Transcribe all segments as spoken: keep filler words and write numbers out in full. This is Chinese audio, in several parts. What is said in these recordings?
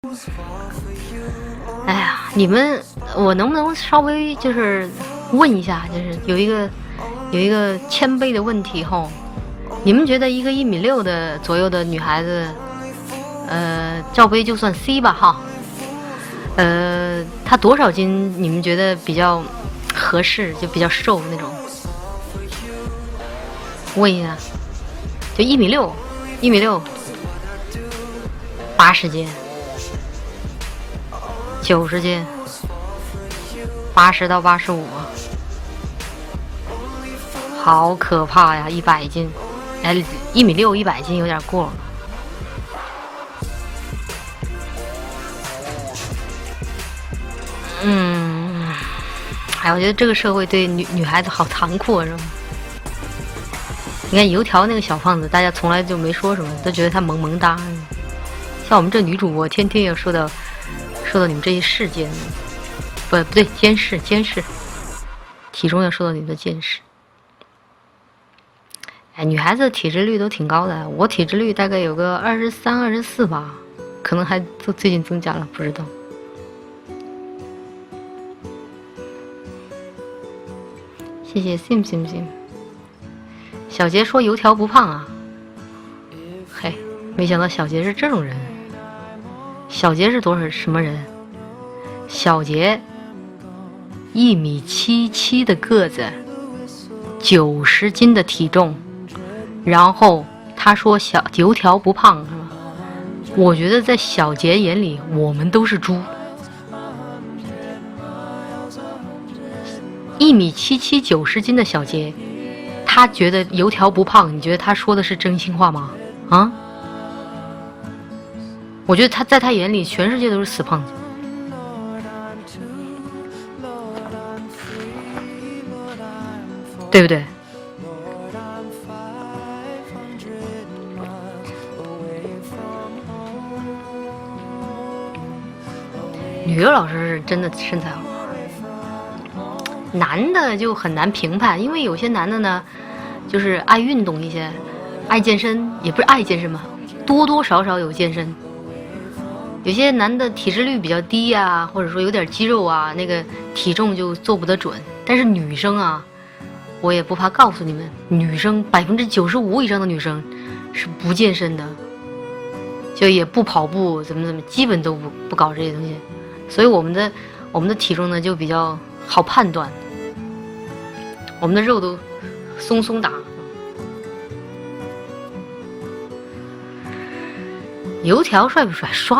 哎呀，你们，我能不能稍微就是问一下，就是有一个有一个谦卑的问题吼，你们觉得一个一米六的左右的女孩子，呃，罩杯就算 C 吧哈，呃，她多少斤你们觉得比较合适，就比较瘦那种？问一下，就一米六，一米六，八十斤。九十斤，八十到八十五，好可怕呀！一百斤，哎，一米六一百斤有点过了。嗯，哎，我觉得这个社会对女女孩子好残酷啊，是吧？你看油条那个小胖子，大家从来就没说什么，都觉得他萌萌哒。像我们这女主播，天天要说到。受到你们这些视监，不不对，监视监视，体重要受到你们的监视。哎，女孩子的体脂率都挺高的，我体脂率大概有个二十三、二十四吧，可能还最近增加了，不知道。谢谢 sim sim sim。小杰说油条不胖啊，嘿，没想到小杰是这种人。小杰是多少什么人？小杰一米七七的个子，九十斤的体重，然后他说小油条不胖是吧？我觉得在小杰眼里，我们都是猪。一米七七九十斤的小杰，他觉得油条不胖，你觉得他说的是真心话吗？啊？我觉得他在他眼里，全世界都是死胖子，对不对？女优老师是真的身材好，男的就很难评判，因为有些男的呢，就是爱运动一些，爱健身，也不是爱健身吧，多多少少有健身。有些男的体脂率比较低啊，或者说有点肌肉啊，那个体重就做不得准。但是女生啊，我也不怕告诉你们，女生百分之九十五以上的女生是不健身的，就也不跑步，怎么怎么，基本都不不搞这些东西。所以我们的我们的体重呢就比较好判断，我们的肉都松松打。油条帅不帅？帅！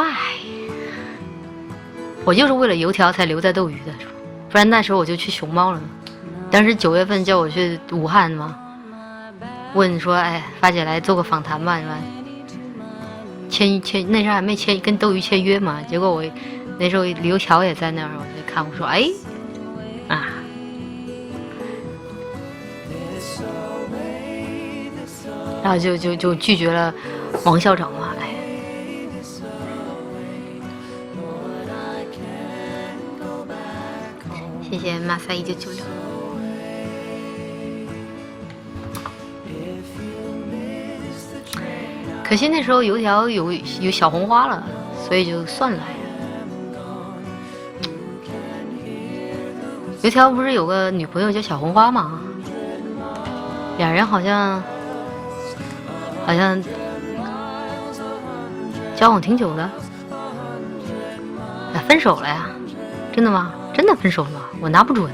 我就是为了油条才留在斗鱼的，不然那时候我就去熊猫了。当时九月份叫我去武汉嘛，问说，哎，发姐来做个访谈吧，是吧？签签那时候还没签跟斗鱼签约嘛，结果我那时候油条也在那儿，我就看我说，哎，啊，然后就就就拒绝了王校长嘛，哎。谢谢马赛一九九六。可惜那时候油条有有小红花了，所以就算了。油条不是有个女朋友叫小红花吗？俩人好像好像交往挺久的，哎，分手了呀？真的吗？真的分手了吗？我拿不准。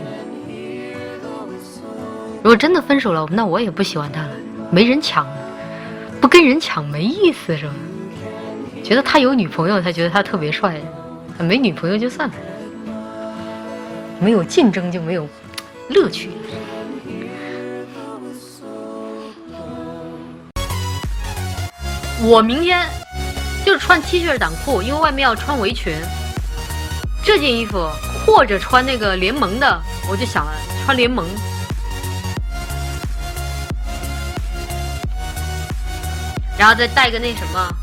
如果真的分手了，那我也不喜欢他了，没人抢，不跟人抢没意思是吧？觉得他有女朋友，他觉得他特别帅，没女朋友就算了，没有竞争就没有乐趣。我明天就是穿 T 恤短裤，因为外面要穿围裙。这件衣服或者穿那个联盟的，我就想了穿联盟，然后再带个那什么，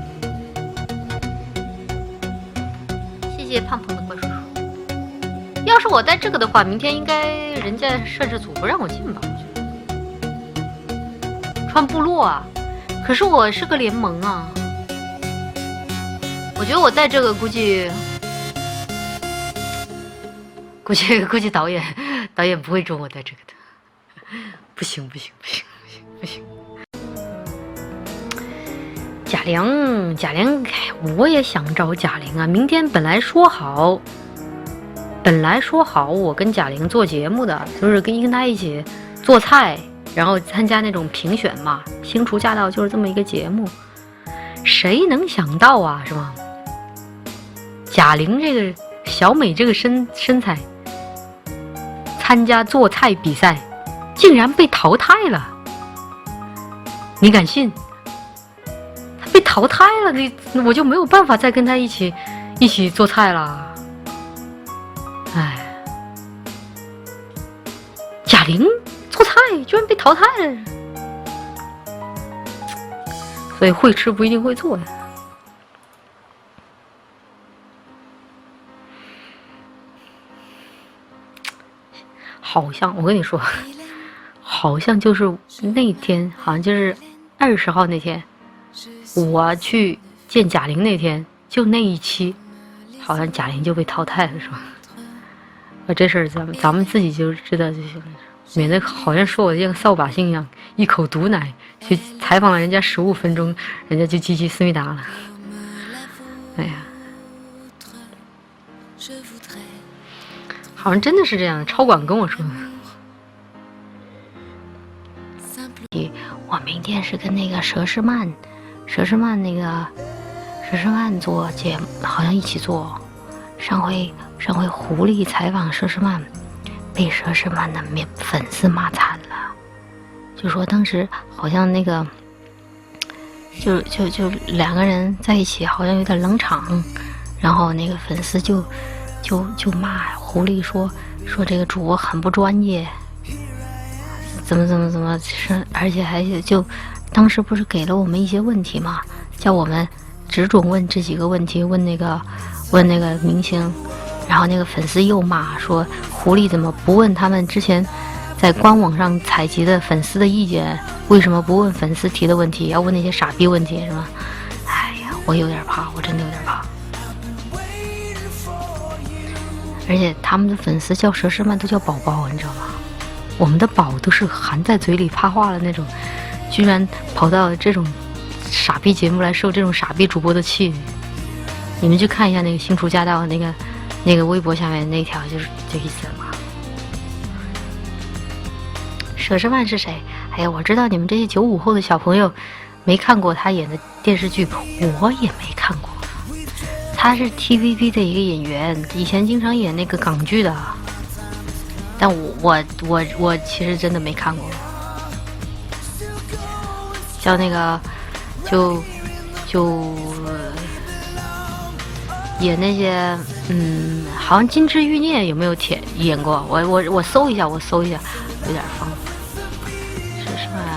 谢谢胖胖的怪叔叔。要要是我带这个的话，明天应该人家摄制组不让我进吧？穿部落啊，可是我是个联盟啊。我觉得我带这个估计，估计估计导演导演不会准我带这个的。不行不行不行不行不行。贾玲，贾玲，我也想找贾玲啊！明天本来说好，本来说好我跟贾玲做节目的，就是跟跟她一起做菜，然后参加那种评选嘛。新厨驾到就是这么一个节目，谁能想到啊，是吧？贾玲这个小美这个身身材，参加做菜比赛，竟然被淘汰了，你敢信？被淘汰了，你我就没有办法再跟他一起一起做菜了。哎，贾玲做菜居然被淘汰了，所以会吃不一定会做的。好像我跟你说，好像就是那天，好像就是二十号那天。我去见贾玲那天，就那一期，好像贾玲就被淘汰了，是吧？啊，这事儿咱们咱们自己就知道就行了，免得好像说我像扫把星一样，一口毒奶去采访了人家十五分钟，人家就积极思密达了。哎呀，好像真的是这样，超管跟我说的。我明天是跟那个佘诗曼。佘诗曼那个佘诗曼做节目，好像一起做。上回上回狐狸采访佘诗曼，被佘诗曼的粉丝骂惨了，就说当时好像那个就就就两个人在一起，好像有点冷场，然后那个粉丝就就就骂狐狸说说这个主播很不专业，怎么怎么怎么，而且还就。当时不是给了我们一些问题嘛，叫我们只准问这几个问题，问那个问那个明星，然后那个粉丝又骂说狐狸怎么不问他们之前在官网上采集的粉丝的意见，为什么不问粉丝提的问题，要问那些傻逼问题，是吧？哎呀，我有点怕，我真的有点怕。而且他们的粉丝叫佘诗曼都叫宝宝，你知道吗？我们的宝都是含在嘴里怕化了那种，居然跑到这种傻逼节目来受这种傻逼主播的气。你们去看一下那个新厨驾到那个那个微博下面那条，就是这意思嘛。佘诗曼是谁？哎呀，我知道你们这些九五后的小朋友没看过他演的电视剧，我也没看过。他是 T V B 的一个演员，以前经常演那个港剧的，但我我我我其实真的没看过。叫那个就就演那些嗯，好像金枝欲孽有没有演演过？我我我搜一下，我搜一下，有点方。是什么？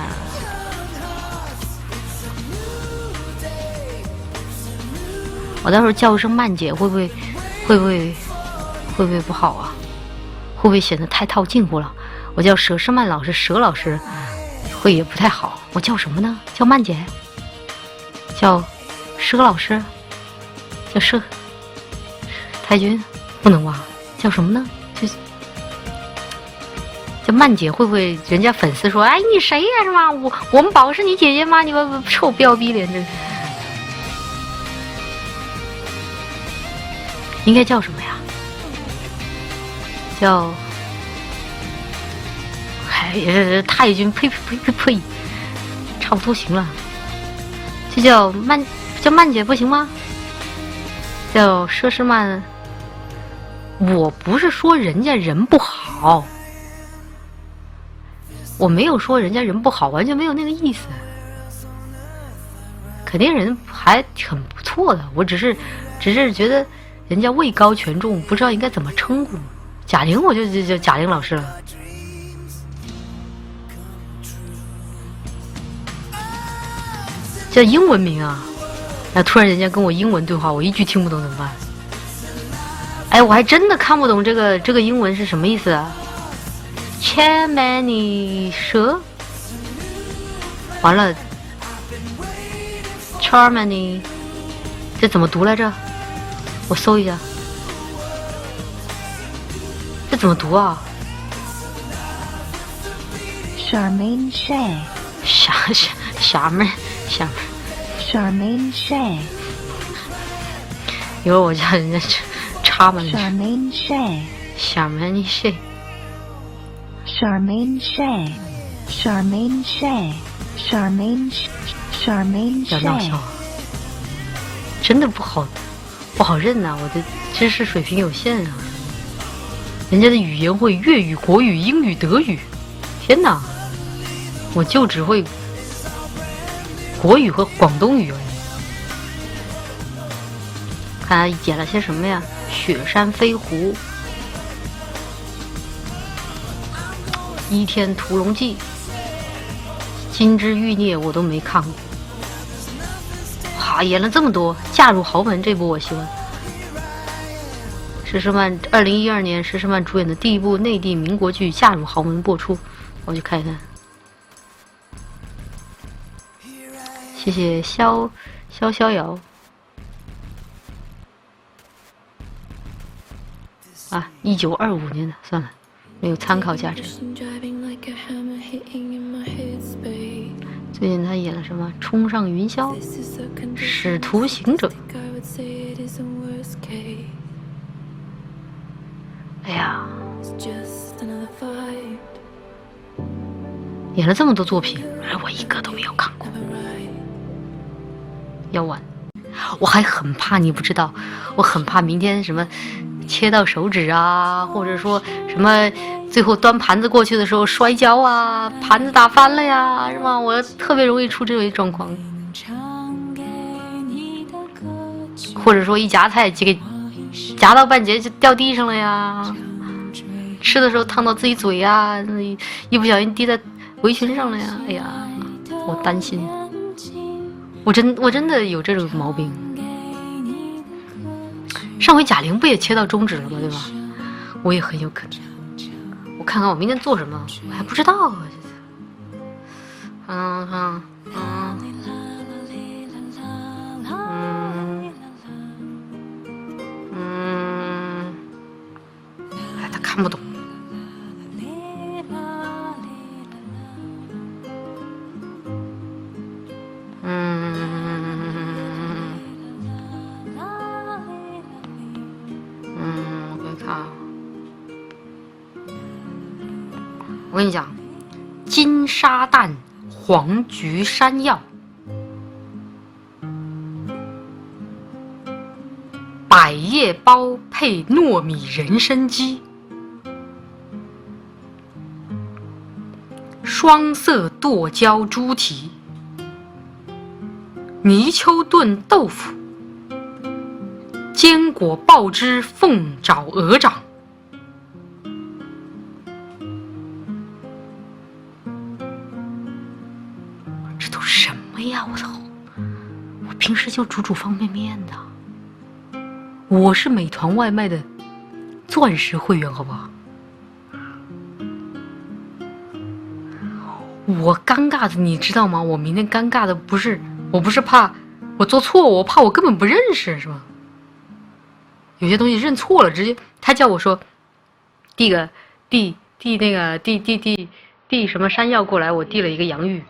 我到时候叫一声曼姐，会不会会不会会不会不好啊？会不会显得太套近乎了？我叫佘诗曼老师，佘老师会也不太好。我叫什么呢？叫曼姐，叫佘老师，叫佘太君，不能吧？叫什么呢？就叫曼姐，会不会人家粉丝说，哎，你谁呀？是吗？我我们宝是你姐姐吗？你们臭不要逼脸的。应该叫什么呀？叫哎太君，呸呸呸呸呸，差不多行了。就叫曼叫曼姐不行吗？叫佘诗曼。我不是说人家人不好，我没有说人家人不好，完全没有那个意思。肯定人还很不错的，我只是只是觉得人家位高权重，不知道应该怎么称呼。贾玲我就就叫贾玲老师了。叫英文名啊，那突然人家跟我英文对话，我一句听不懂怎么办？ 哎，我还真的看不懂这个这个英文是什么意思啊 ？Charmany 蛇，完了 ，Charmany 这怎么读来着？我搜一下，这怎么读啊 Charmaine Shay， 啥啥啥妹啥妹 Charmaine Shay， 一会儿我叫人家插门 Charmaine Shay， 下面你谁 Charmaine Shay， Charmaine Shay， Charmaine Charmaine 要闹 Shay， 笑，真的不好不好认呐、啊，我的知识水平有限啊。人家的语言会粤语、国语、英语、德语，天哪，我就只会国语和广东语而已。看他演了些什么呀？雪山飞狐、倚天屠龙记、金枝欲孽我都没看过。哈，演了这么多，嫁入豪门这部我喜欢。佘诗曼二零一二年佘诗曼主演的第一部内地民国剧《嫁入豪门》播出，我去看一看。谢谢萧萧逍遥。啊，一九二五年的，算了，没有参考价值。最近他演了什么？《冲上云霄》、《使徒行者》。哎呀，演了这么多作品，而我一个都没有看过。要完，我还很怕你不知道，我很怕明天什么切到手指啊，或者说什么最后端盘子过去的时候摔跤啊，盘子打翻了呀，是吧？我特别容易出这种状况，或者说一夹菜就给夹到半截就掉地上了呀，吃的时候烫到自己嘴呀，一不小心滴在围裙上了呀，哎呀，我担心，我真我真的有这种毛病。上回贾玲不也切到中指了吗？对吧？我也很有可能。我看看我明天做什么，我还不知道啊。嗯嗯嗯嗯嗯，哎，他看不懂。我跟你讲，金沙蛋黄菊山药，百叶包配糯米人参鸡，双色剁椒猪蹄，泥鳅炖豆腐，坚果爆汁凤爪鹅掌。哎呀，我操！我平时就煮煮方便面的，我是美团外卖的钻石会员，好不好？我尴尬的，你知道吗？我明天尴尬的不是，我不是怕我做错，我怕我根本不认识，是吧？有些东西认错了，直接他叫我说递个递递那个递递递递什么山药过来，我递了一个洋芋。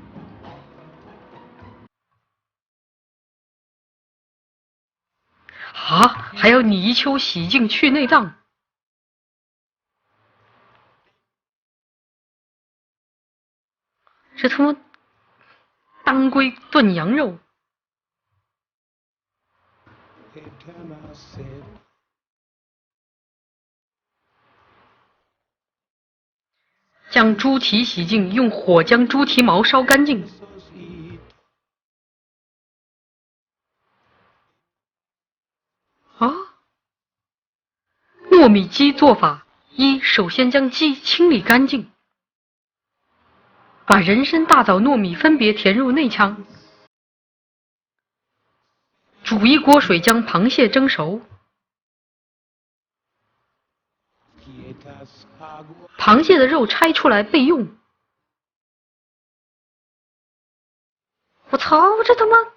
啊，还要泥鳅洗净去内脏，这他妈当归炖羊肉，将猪蹄洗净，用火将猪蹄毛烧干净。啊，糯米鸡做法：一、首先将鸡清理干净，把人参、大枣、糯米分别填入内腔，煮一锅水将螃蟹蒸熟， 螃蟹的肉拆出来备用。我操，这他妈！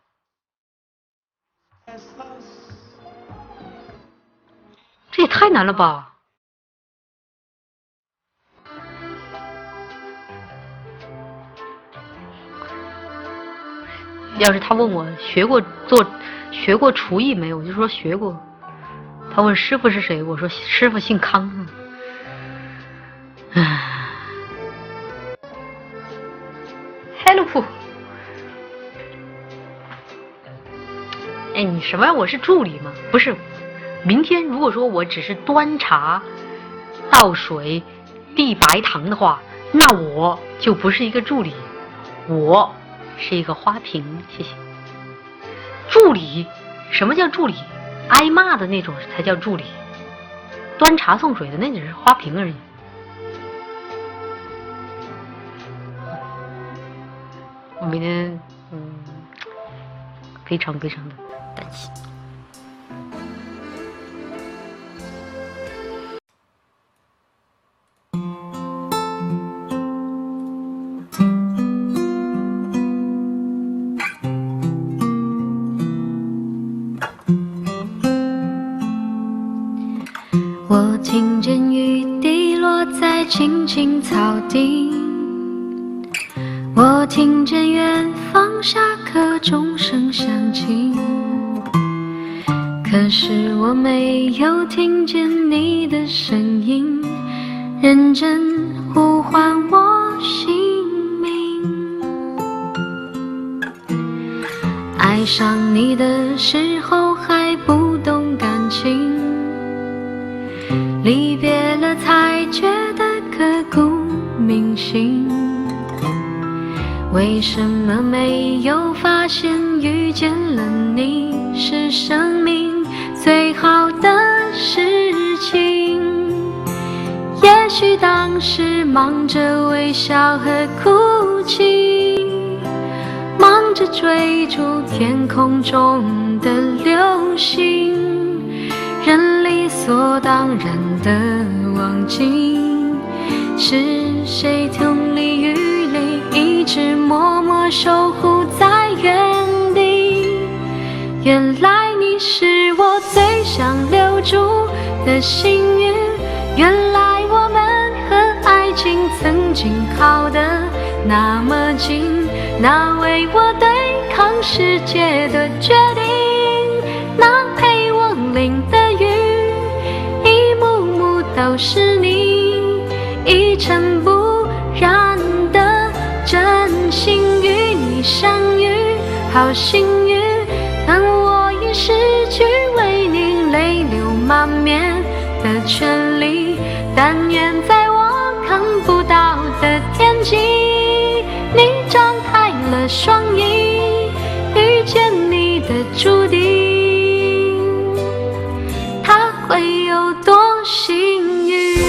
这也太难了吧！要是他问我学过做学过厨艺没有，我就说学过。他问师傅是谁，我说师傅姓康。唉 ，help！ 哎，你什么呀？我是助理吗？不是。明天如果说我只是端茶、倒水、递白糖的话，那我就不是一个助理，我是一个花瓶。谢谢。助理，什么叫助理？挨骂的那种才叫助理，端茶送水的那只是花瓶而已。我明天嗯，非常非常的担心。 我听见雨滴落在青青草地，我听见远方下课钟声响起，可是我没有听见你的声音，认真呼唤我姓名。爱上你的时候还不懂感情，离别了才觉得刻骨铭心，为什么没有发现遇见了你是生命最好的事情？也许当时忙着微笑和哭泣，忙着追逐天空中的流星，人理所当然的忘记，是谁同里雨里一直默默守护在原地。原来你是我最想留住的幸运，原来我们和爱情曾经靠得那么近，那为我对抗世界的决定，那陪我淋的雨，一幕幕都是你，一尘不染的真心与你相遇，好幸运，但我已失去为你泪流满面的权利，但愿在我看不到的天际，你张开了双翼，遇见你的注定，它会有多幸运？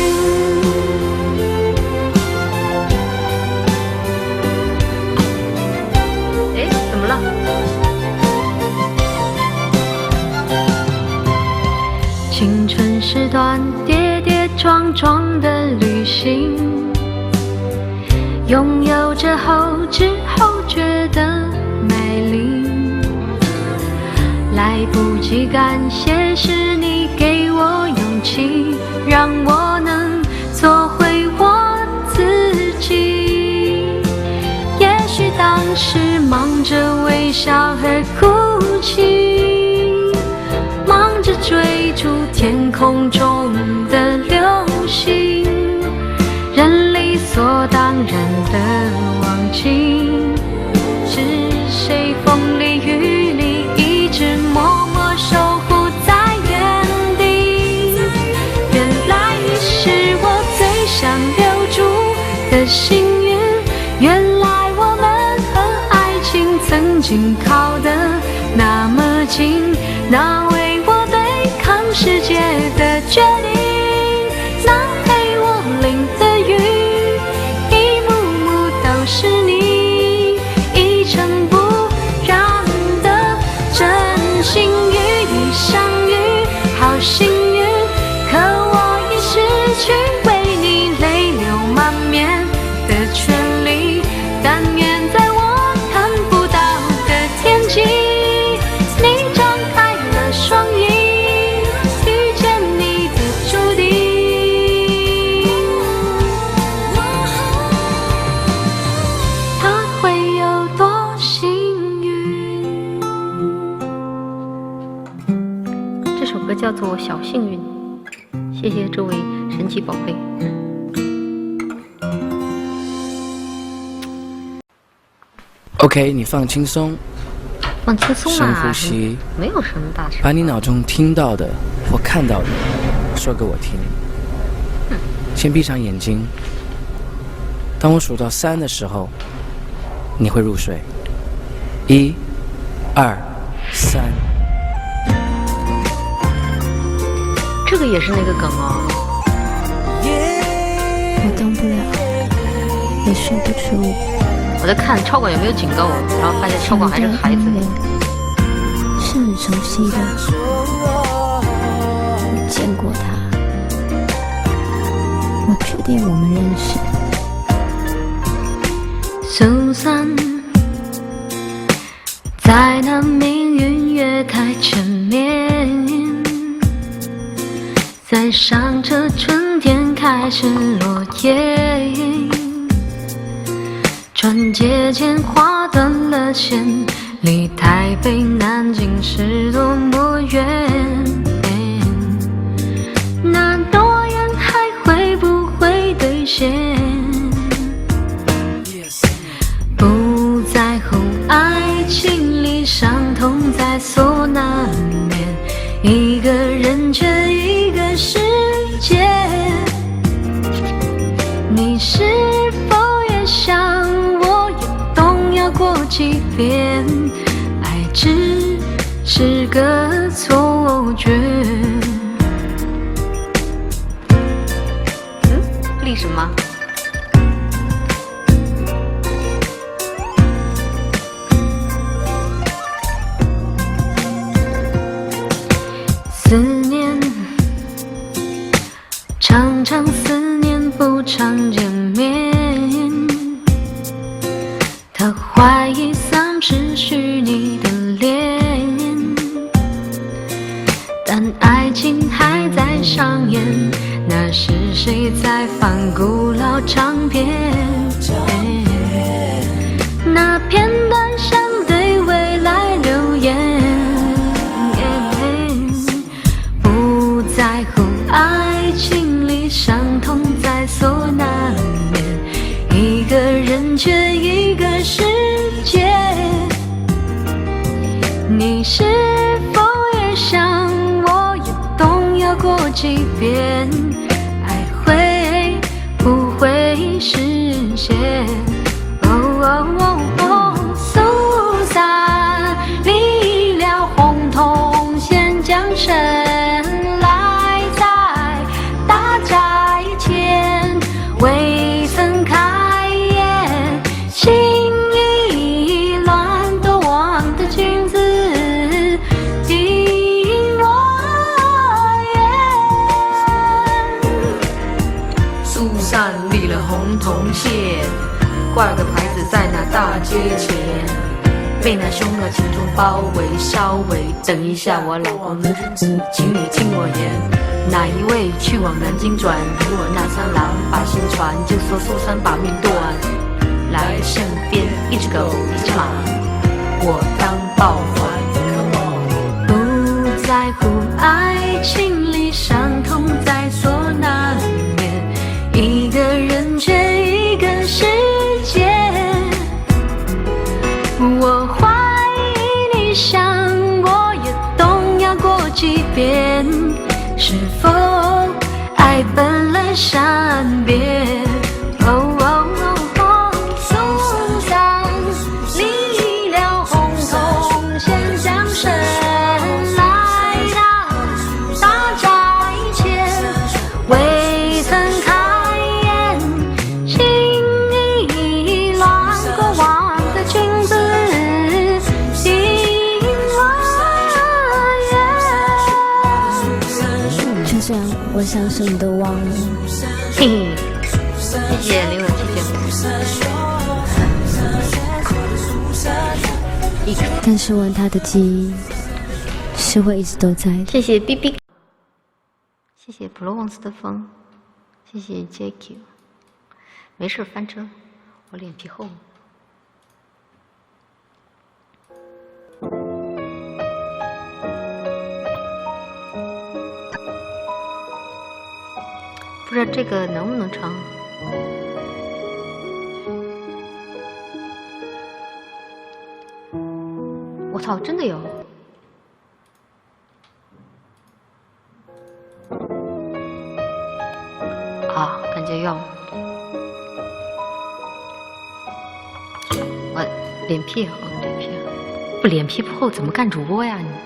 哎，怎么了？ 青春是段跌跌撞撞的旅行，拥有着后知后觉的美丽，来不及感谢是你给我勇气，让我能做回我自己。也许当时忙着微笑和哭泣，忙着追逐天空中的流星，人理所当然的忘记，是谁风里雨里一直默默守护在原地。原来你是我最想留住的幸运，原来我们和爱情曾经靠得那么近，那为我对抗世界的决定，那陪我淋的雨，一幕幕都是你，一尘不染的真心与你相遇，好幸运，可我已失去权利，但愿在我看不到的天际，你张开了双翼，遇见你的注定。他会有多幸运？ 这首歌叫做《小幸运》，谢谢这位神奇宝贝。 OK， 你放轻松， 放轻松深啦， 呼吸， 没有什么大事。 把你脑中听到的或看到的说给我听。先闭上眼睛，当我数到三的时候，你会入睡。一、二、三。 这个也是那个梗哦。 我动不了，也说不出。 我在看超管有没有警告我，然后发现超管还是个孩子。 是很熟悉的，我见过他，我确定我们认识。 苏珊，在那命运月台前面，在上着春天开始落叶，转接间划断了线，离台北南京是多么远，那诺言还会不会兑现？不在乎爱情里伤痛在所难免，一个人却一个世界。你是否也像我也动摇过几遍？爱只是个错觉。 嗯，历史吗？ 思念，常常思念不常见面。他怀疑丧失虚拟的脸，但爱情还在上演。那是谁在放古老唱片？那片段像对未来留言。不在乎爱情里伤痛在所难免，一个人却一个世界。你是否也像我也动摇过几遍？爱会不会实现？哦哦哦哦，苏珊，离了红铜线缰绳，来在大寨前，未曾开眼，心已乱多忘的君子，引我远。 苏珊立了红铜线，挂个牌子在那大街前，被那凶恶群众包围包围。等一下，我老公的日子，请你听我言。哪一位去往南京转？如果那三郎把心传，就说苏珊把命断。来身边一只狗一只马，我当报还。 不在乎爱情里伤痛在所难免，一个人却一个世界。我怀疑你像我也动摇过几遍，是否爱奔了善变？哦哦哦哦，苏珊离了红铜线缰绳，来到大寨前，未曾开眼，心已乱过往的君子，引我远。 就这样，我想什么都忘了。 嘿嘿，谢谢刘永琪姐。 但是玩它的记忆是会一直都在的。 谢谢 B B， 谢谢普罗旺斯的风，谢谢 J Q。没事翻车，我脸皮厚。不知道这个能不能唱？我操，真的有！啊，感觉要我脸皮厚，脸皮厚不脸皮不厚怎么干主播呀你？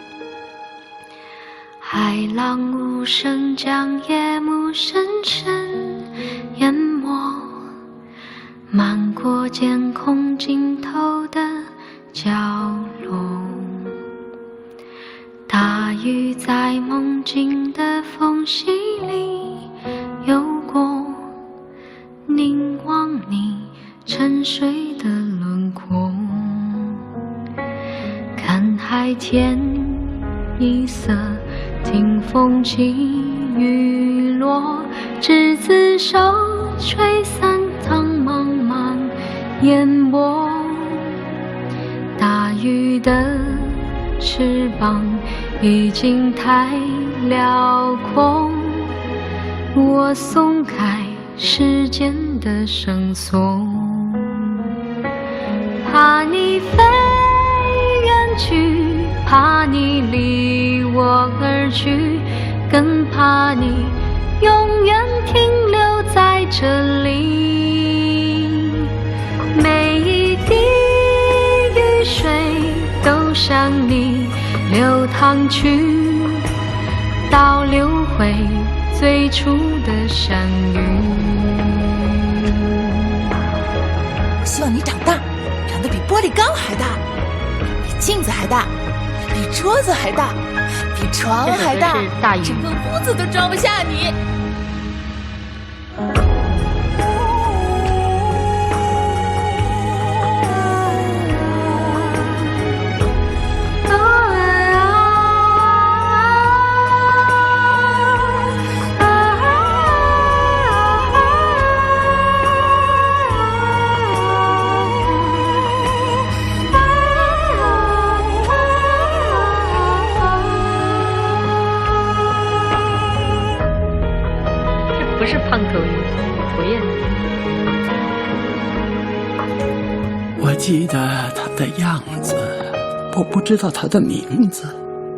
海浪无声将夜幕深深淹没，漫过监控尽头的角落。大雨在梦境的缝隙里游过，凝望你沉睡的轮廓，看海天一色，听风起雨落，执子手，吹散苍茫茫烟波。大鱼的翅膀已经太辽阔，我松开时间的绳索，怕你飞远去，怕你离我而去，更怕你永远停留在这里。每一滴雨水都向你流淌去，倒流回最初的相遇。 我希望你长大，长得比玻璃缸还大，比镜子还大，比桌子还大，比床还大，整个屋子都装不下你。 不是胖头鱼，讨厌。 我记得他的样子，我不知道他的名字。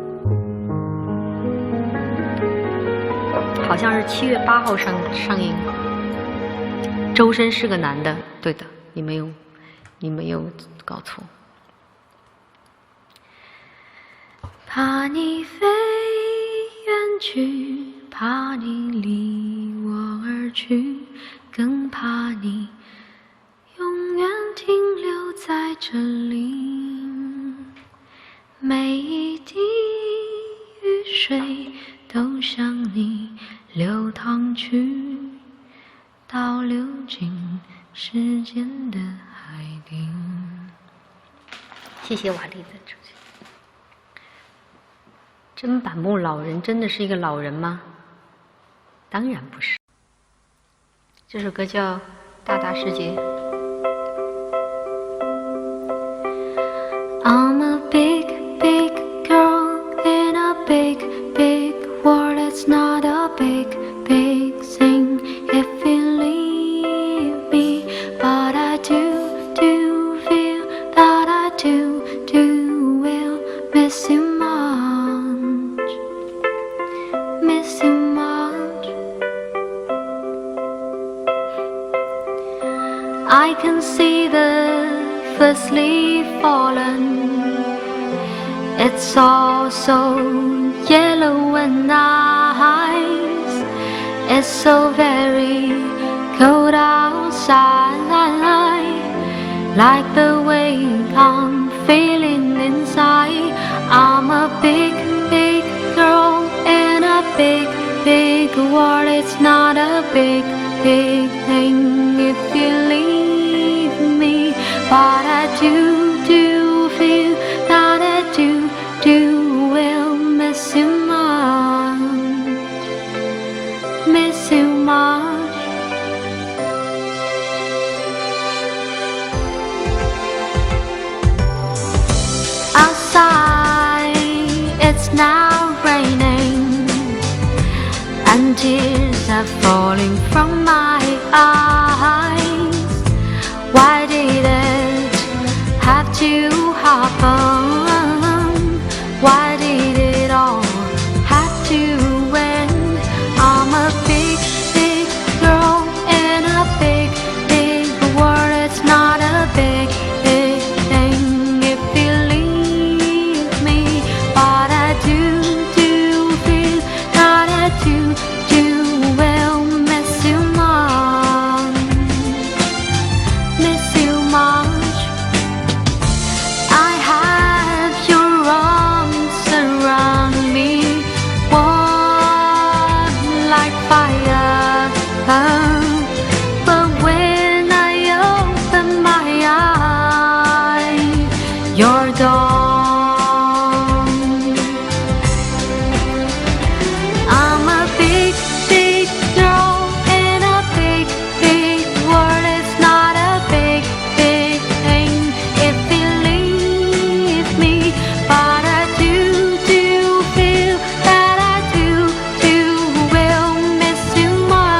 好像是七月八号上上映。周深是个男的，对的，你没有，你没有搞错。 怕你飞远去，怕你离我而去，更怕你永远停留在这里。每一滴雨水都向你流淌去，倒流进时间的海底。 谢谢瓦力的出现。真板木老人真的是一个老人吗？当然不是。这首歌叫《大大世界》。 I'm a big, big girl in a big, big world. It's not a big, big thing if you leave me, but I do, do feel that I do, do will miss you much, miss you much. I can see the first leaf fallen. It's all so yellow and nice. It's so very cold outside, like the way I'm feeling inside. I'm a big, big girl in a big, big world. It's not a big, big thing if you leave me, but I do, do feel falling from my eyes. Why did it have to happen? Why did it all have to end? I'm a big, big girl in a big, big world. It's not a big, big thing if you leave me, but I do, do feel that I do, do will miss you much, miss you much. I had your arms around me, warm like fire, but when I open my eyes, you're gone. I'm a big, big girl in a big, big world. It's not a big, big thing if you leave me, but I do, do feel that I do, do will miss you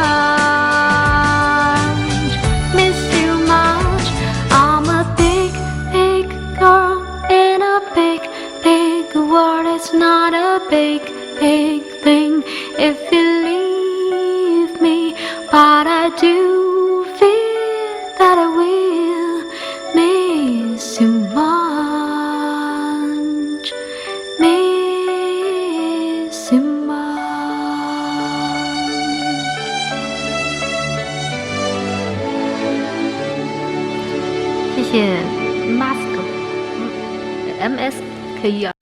much, miss you much. I'm a big, big girl in a big, big world. It's not a big, big thing if you leave me, but I do feel that I will miss you much, miss you much. 谢谢 Mask M S K E R。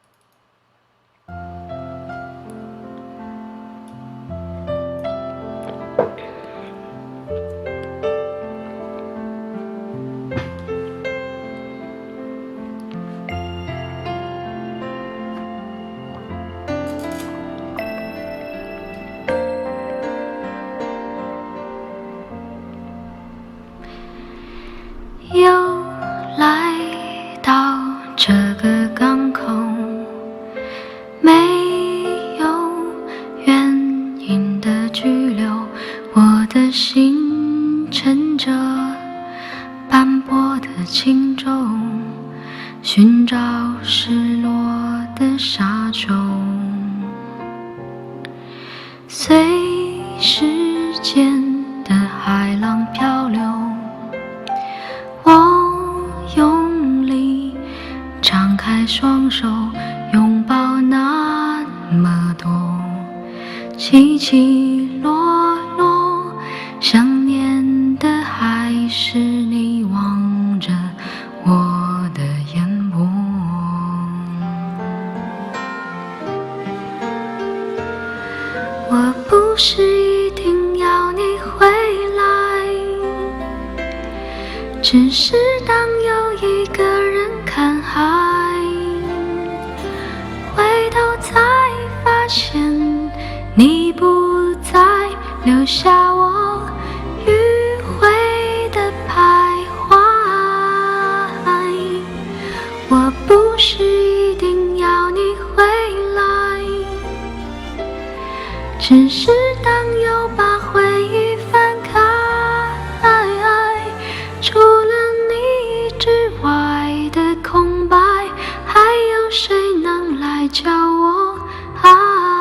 又来到这个港口，没有原因的拘留，我的心乘着斑驳的轻舟，寻找失落的沙洲，随时间的海浪漂流。我用力张开双手，拥抱那么多起起落落，想念的还是你望着我的眼波。我不是一定要你回来，只是当有一个人看海，回头才发现你不在，留下我迂回的徘徊。我不是一定要你回来，只是当又把回忆翻开，除了你之外的空白，还有谁能来教我爱？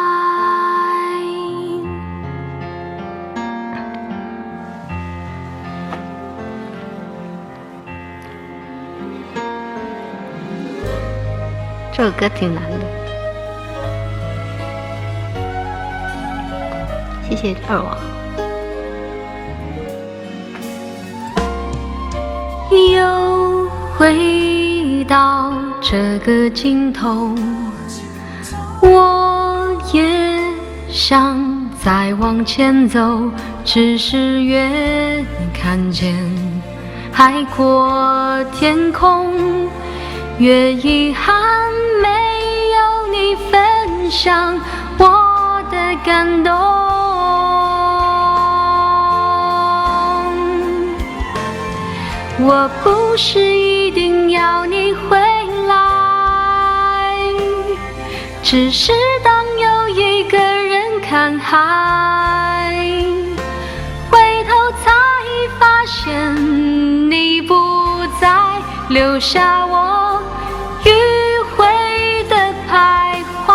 这首歌挺难的，谢谢二王。 又回到这个尽头，我也想再往前走，只是越看见海阔天空，越遗憾没有你分享我的感动。我不是一定要你回来，只是当有一个人看海， 留下我迂回的徘徊。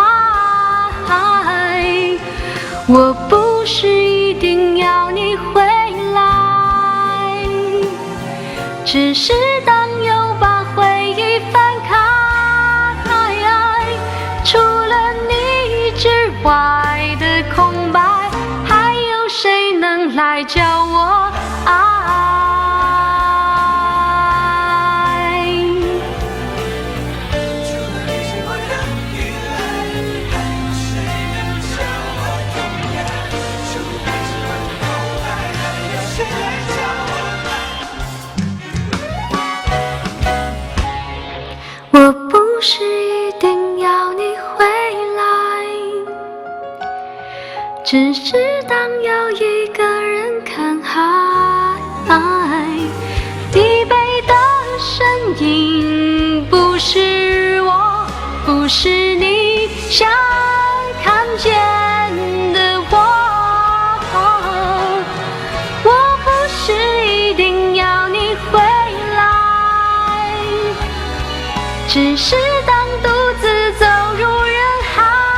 我不是一定要你回来，只是当又把回忆翻开，除了你之外的空白，还有谁能来教我爱？我不是一定要你回来，只是当有一个人看海，疲惫的身影不是我，不是你想看见的我。我不是一定要你回来，只是当独自走入人海，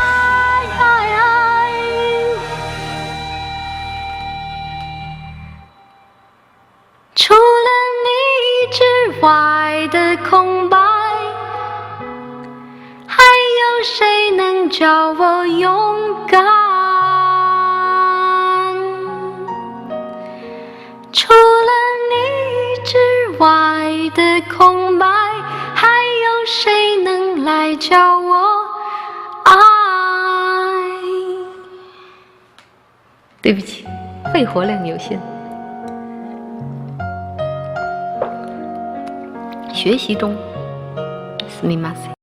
除了你之外的空白，还有谁能叫我勇敢？除了你之外的空白，还有谁能来教我爱？ 对不起，肺活量有限。学习中，すみません。